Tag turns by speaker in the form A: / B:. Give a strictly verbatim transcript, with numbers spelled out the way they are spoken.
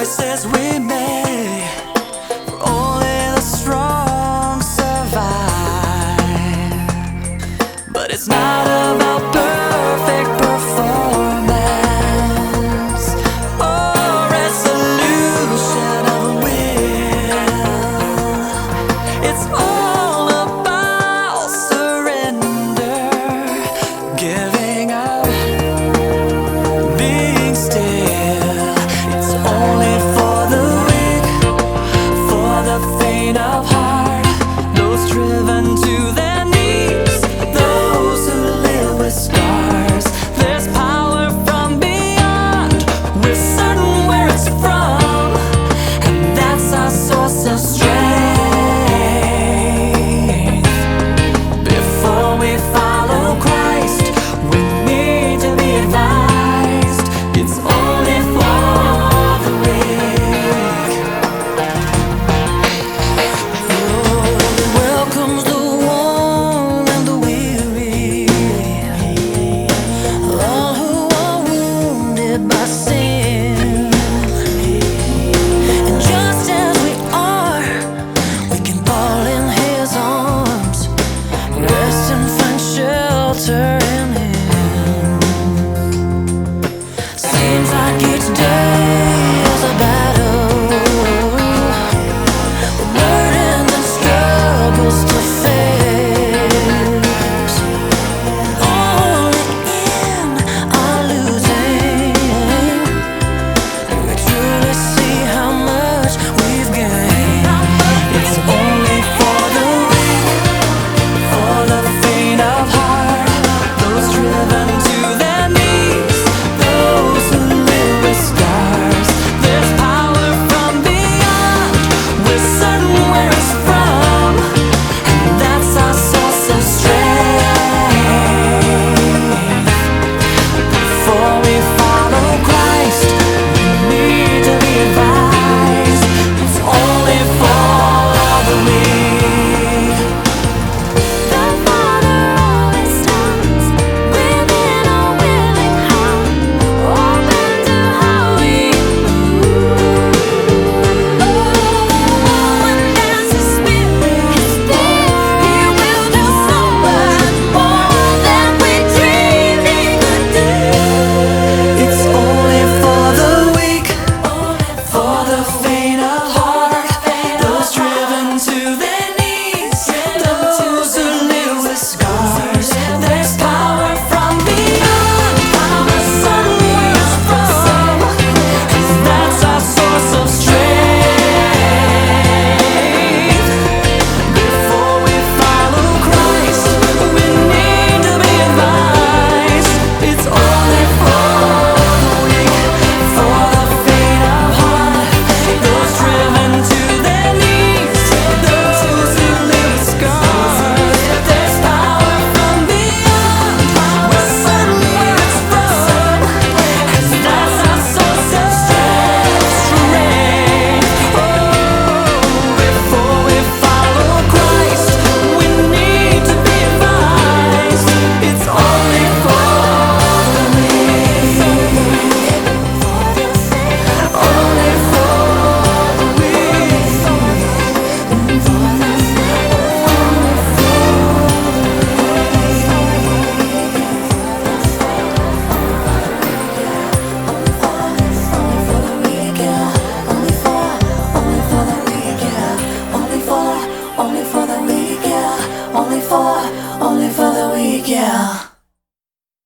A: choices we make, for only the strong survive. But it's not about perfect performance or resolution of will. It's all about surrender, giving up, being still. It's only for the weak, for the faint of heart, those driven to their knees, those who live with scars. There's power from beyond, we're certain where it's from, and that's our source of strength. Before we follow Christ, we need to be advised. It's only for the weak. Oh, welcomes the worn and the weary, all who are wounded by sin. And just as we are, we can fall in His arms, rest and find shelter.